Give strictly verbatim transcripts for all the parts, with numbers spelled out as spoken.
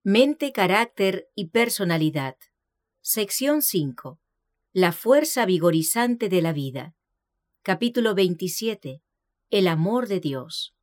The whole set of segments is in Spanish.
Mente, carácter y personalidad. Sección cinco. La fuerza vigorizante de la vida. Capítulo veintisiete. El amor de Dios.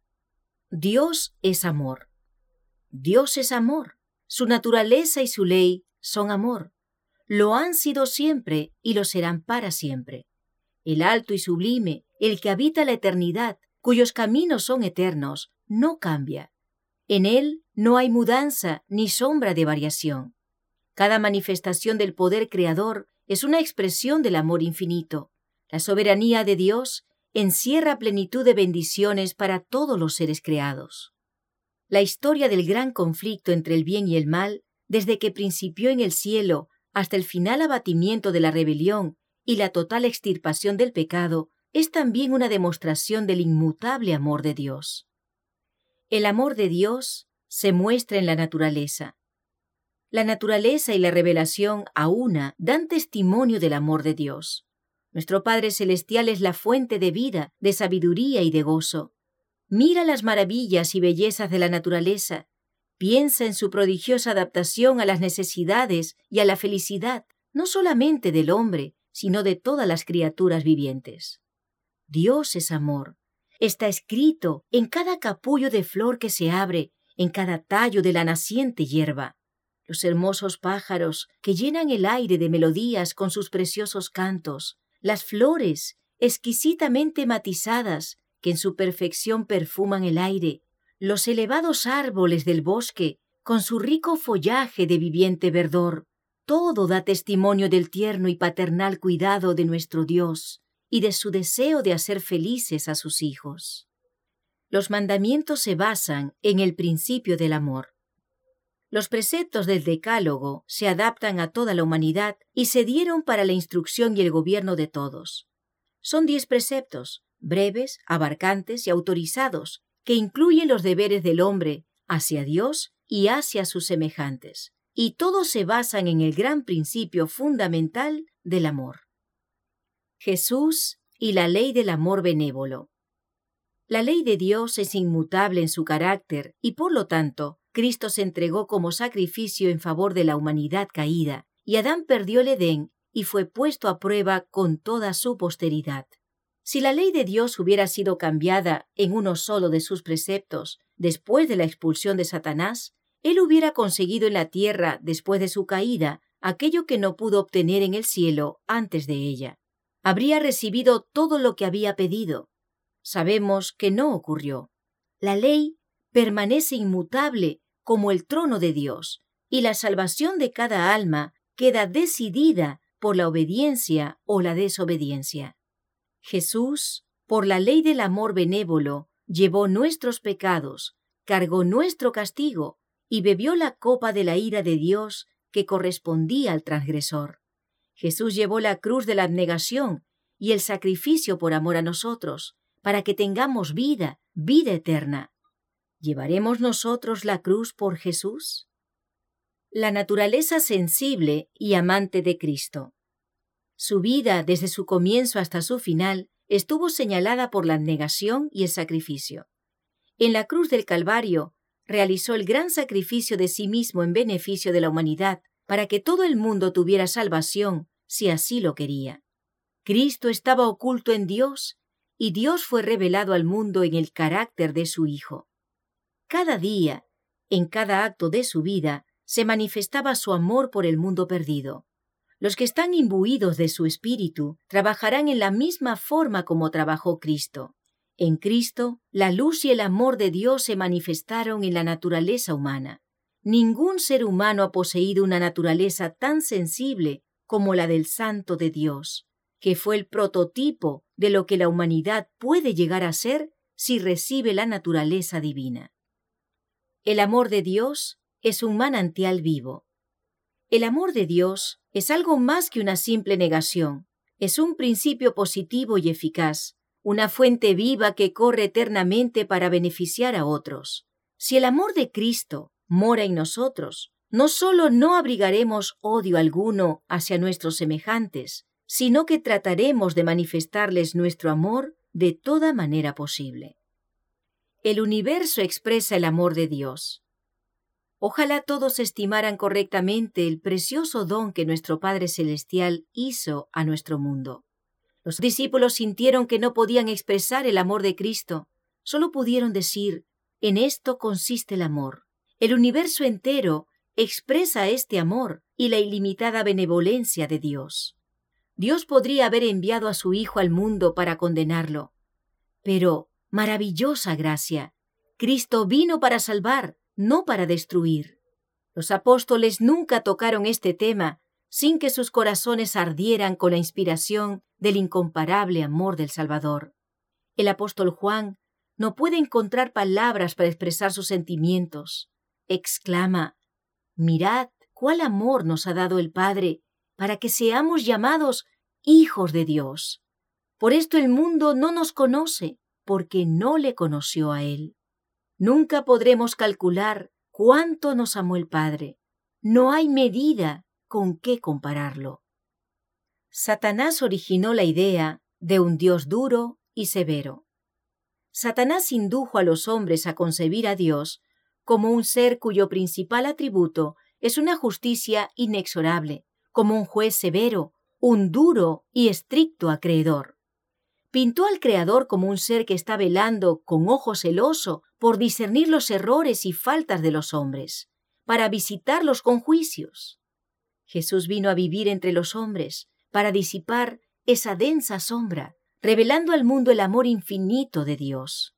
Dios es amor. Dios es amor. Su naturaleza y su ley son amor. Lo han sido siempre y lo serán para siempre. El alto y sublime, el que habita la eternidad, cuyos caminos son eternos, no cambia. En él no hay mudanza ni sombra de variación. Cada manifestación del poder creador es una expresión del amor infinito. La soberanía de Dios encierra plenitud de bendiciones para todos los seres creados. La historia del gran conflicto entre el bien y el mal, desde que principió en el cielo hasta el final abatimiento de la rebelión y la total extirpación del pecado, es también una demostración del inmutable amor de Dios. El amor de Dios se muestra en la naturaleza. La naturaleza y la revelación a una dan testimonio del amor de Dios. Nuestro Padre Celestial es la fuente de vida, de sabiduría y de gozo. Mira las maravillas y bellezas de la naturaleza. Piensa en su prodigiosa adaptación a las necesidades y a la felicidad, no solamente del hombre, sino de todas las criaturas vivientes. Dios es amor. Está escrito en cada capullo de flor que se abre, en cada tallo de la naciente hierba. Los hermosos pájaros que llenan el aire de melodías con sus preciosos cantos, las flores exquisitamente matizadas que en su perfección perfuman el aire, los elevados árboles del bosque con su rico follaje de viviente verdor, todo da testimonio del tierno y paternal cuidado de nuestro Dios y de su deseo de hacer felices a sus hijos. Los mandamientos se basan en el principio del amor. Los preceptos del Decálogo se adaptan a toda la humanidad y se dieron para la instrucción y el gobierno de todos. Son diez preceptos, breves, abarcantes y autorizados, que incluyen los deberes del hombre hacia Dios y hacia sus semejantes, y todos se basan en el gran principio fundamental del amor. Jesús y la ley del amor benévolo. La ley de Dios es inmutable en su carácter y, por lo tanto, Cristo se entregó como sacrificio en favor de la humanidad caída, y Adán perdió el Edén y fue puesto a prueba con toda su posteridad. Si la ley de Dios hubiera sido cambiada en uno solo de sus preceptos después de la expulsión de Satanás, él hubiera conseguido en la tierra, después de su caída, aquello que no pudo obtener en el cielo antes de ella. Habría recibido todo lo que había pedido. Sabemos que no ocurrió. La ley permanece inmutable como el trono de Dios, y la salvación de cada alma queda decidida por la obediencia o la desobediencia. Jesús, por la ley del amor benévolo, llevó nuestros pecados, cargó nuestro castigo y bebió la copa de la ira de Dios que correspondía al transgresor. Jesús llevó la cruz de la abnegación y el sacrificio por amor a nosotros, para que tengamos vida, vida eterna. ¿Llevaremos nosotros la cruz por Jesús? La naturaleza sensible y amante de Cristo. Su vida, desde su comienzo hasta su final, estuvo señalada por la abnegación y el sacrificio. En la cruz del Calvario, realizó el gran sacrificio de sí mismo en beneficio de la humanidad, para que todo el mundo tuviera salvación, si así lo quería. Cristo estaba oculto en Dios, y Dios fue revelado al mundo en el carácter de su Hijo. Cada día, en cada acto de su vida, se manifestaba su amor por el mundo perdido. Los que están imbuidos de su espíritu trabajarán en la misma forma como trabajó Cristo. En Cristo, la luz y el amor de Dios se manifestaron en la naturaleza humana. Ningún ser humano ha poseído una naturaleza tan sensible como la del Santo de Dios, que fue el prototipo de lo que la humanidad puede llegar a ser si recibe la naturaleza divina. El amor de Dios es un manantial vivo. El amor de Dios es algo más que una simple negación. Es un principio positivo y eficaz, una fuente viva que corre eternamente para beneficiar a otros. Si el amor de Cristo mora en nosotros, no solo no abrigaremos odio alguno hacia nuestros semejantes, sino que trataremos de manifestarles nuestro amor de toda manera posible. El universo expresa el amor de Dios. Ojalá todos estimaran correctamente el precioso don que nuestro Padre Celestial hizo a nuestro mundo. Los discípulos sintieron que no podían expresar el amor de Cristo. Solo pudieron decir, en esto consiste el amor. El universo entero expresa este amor y la ilimitada benevolencia de Dios. Dios podría haber enviado a su Hijo al mundo para condenarlo. Pero, maravillosa gracia, Cristo vino para salvar, no para destruir. Los apóstoles nunca tocaron este tema sin que sus corazones ardieran con la inspiración del incomparable amor del Salvador. El apóstol Juan no puede encontrar palabras para expresar sus sentimientos. Exclama, «Mirad cuál amor nos ha dado el Padre para que seamos llamados hijos de Dios. Por esto el mundo no nos conoce, porque no le conoció a Él». Nunca podremos calcular cuánto nos amó el Padre. No hay medida con qué compararlo. Satanás originó la idea de un Dios duro y severo. Satanás indujo a los hombres a concebir a Dios como un ser cuyo principal atributo es una justicia inexorable, como un juez severo, un duro y estricto acreedor. Pintó al Creador como un ser que está velando con ojo celoso por discernir los errores y faltas de los hombres, para visitarlos con juicios. Jesús vino a vivir entre los hombres para disipar esa densa sombra, revelando al mundo el amor infinito de Dios.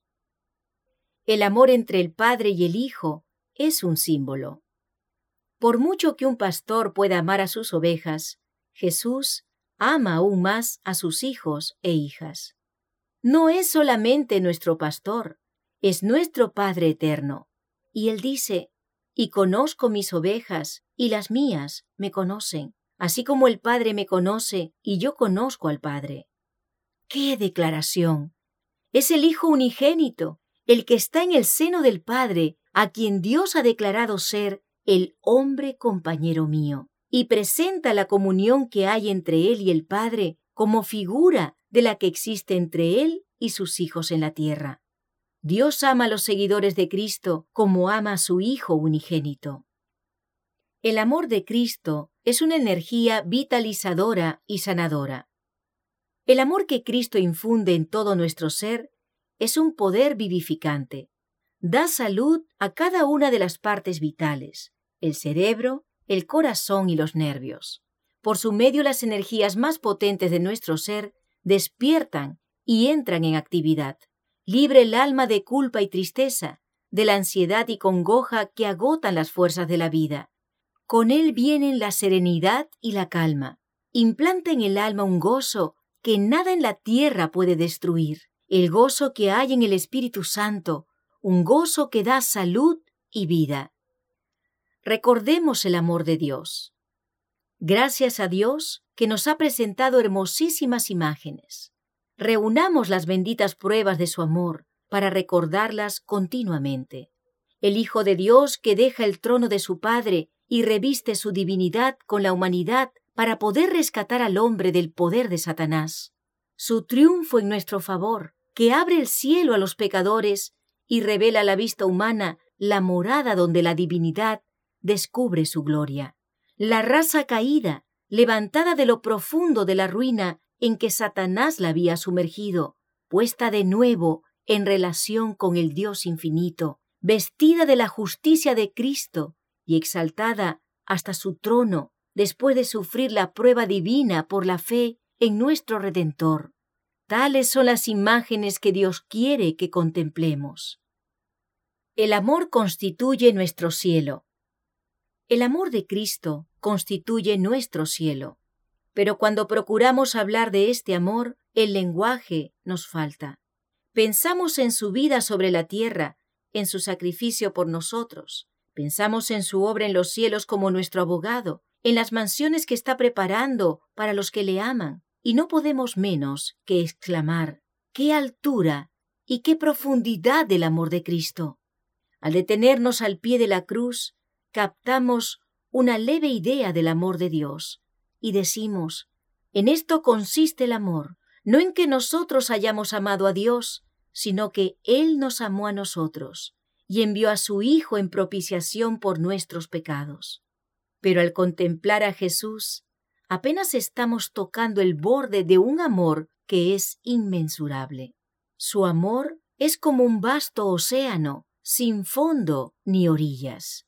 El amor entre el Padre y el Hijo es un símbolo. Por mucho que un pastor pueda amar a sus ovejas, Jesús ama aún más a sus hijos e hijas. No es solamente nuestro pastor, es nuestro Padre eterno. Y Él dice, «Y conozco mis ovejas, y las mías me conocen, así como el Padre me conoce, y yo conozco al Padre». ¡Qué declaración! Es el Hijo unigénito, el que está en el seno del Padre, a quien Dios ha declarado ser el hombre compañero mío, y presenta la comunión que hay entre Él y el Padre como figura de la que existe entre Él y sus hijos en la tierra. Dios ama a los seguidores de Cristo como ama a su Hijo unigénito. El amor de Cristo es una energía vitalizadora y sanadora. El amor que Cristo infunde en todo nuestro ser es un poder vivificante. Da salud a cada una de las partes vitales, el cerebro, el corazón y los nervios. Por su medio, las energías más potentes de nuestro ser despiertan y entran en actividad. Libre el alma de culpa y tristeza, de la ansiedad y congoja que agotan las fuerzas de la vida. Con él vienen la serenidad y la calma. Implanta en el alma un gozo que nada en la tierra puede destruir. El gozo que hay en el Espíritu Santo, un gozo que da salud y vida. Recordemos el amor de Dios. Gracias a Dios que nos ha presentado hermosísimas imágenes. Reunamos las benditas pruebas de su amor para recordarlas continuamente. El Hijo de Dios que deja el trono de su Padre y reviste su divinidad con la humanidad para poder rescatar al hombre del poder de Satanás. Su triunfo en nuestro favor, que abre el cielo a los pecadores y revela a la vista humana la morada donde la divinidad descubre su gloria. La raza caída, levantada de lo profundo de la ruina en que Satanás la había sumergido, puesta de nuevo en relación con el Dios infinito, vestida de la justicia de Cristo y exaltada hasta su trono después de sufrir la prueba divina por la fe en nuestro Redentor. Tales son las imágenes que Dios quiere que contemplemos. El amor constituye nuestro cielo. El amor de Cristo constituye nuestro cielo. Pero cuando procuramos hablar de este amor, el lenguaje nos falta. Pensamos en su vida sobre la tierra, en su sacrificio por nosotros. Pensamos en su obra en los cielos como nuestro abogado, en las mansiones que está preparando para los que le aman. Y no podemos menos que exclamar, ¡qué altura y qué profundidad del amor de Cristo! Al detenernos al pie de la cruz, captamos una leve idea del amor de Dios y decimos, en esto consiste el amor, no en que nosotros hayamos amado a Dios, sino que Él nos amó a nosotros y envió a su Hijo en propiciación por nuestros pecados. Pero al contemplar a Jesús, apenas estamos tocando el borde de un amor que es inmensurable. Su amor es como un vasto océano, sin fondo ni orillas.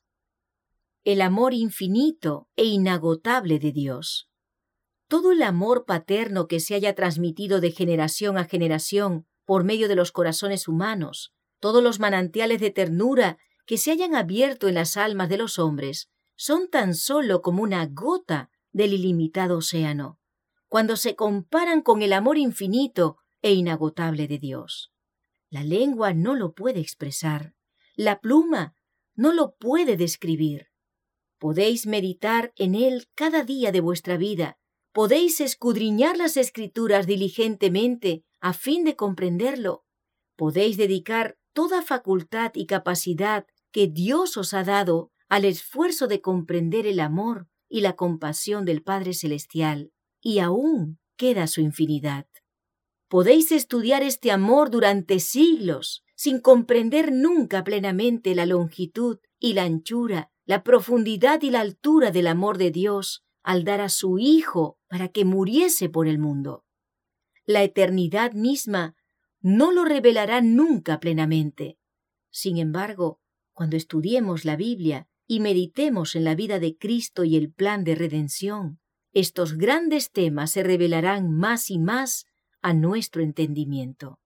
El amor infinito e inagotable de Dios. Todo el amor paterno que se haya transmitido de generación a generación por medio de los corazones humanos, todos los manantiales de ternura que se hayan abierto en las almas de los hombres, son tan solo como una gota del ilimitado océano, cuando se comparan con el amor infinito e inagotable de Dios. La lengua no lo puede expresar, la pluma no lo puede describir. Podéis meditar en él cada día de vuestra vida, podéis escudriñar las Escrituras diligentemente a fin de comprenderlo, podéis dedicar toda facultad y capacidad que Dios os ha dado al esfuerzo de comprender el amor y la compasión del Padre Celestial, y aún queda su infinidad. Podéis estudiar este amor durante siglos, sin comprender nunca plenamente la longitud y la anchura, la profundidad y la altura del amor de Dios al dar a su Hijo para que muriese por el mundo. La eternidad misma no lo revelará nunca plenamente. Sin embargo, cuando estudiemos la Biblia y meditemos en la vida de Cristo y el plan de redención, estos grandes temas se revelarán más y más a nuestro entendimiento.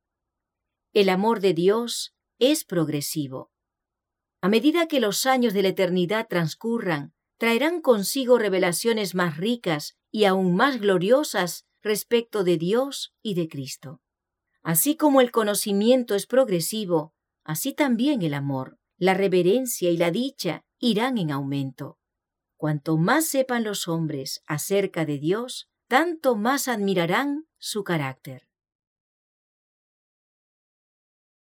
El amor de Dios es progresivo. A medida que los años de la eternidad transcurran, traerán consigo revelaciones más ricas y aún más gloriosas respecto de Dios y de Cristo. Así como el conocimiento es progresivo, así también el amor, la reverencia y la dicha irán en aumento. Cuanto más sepan los hombres acerca de Dios, tanto más admirarán su carácter.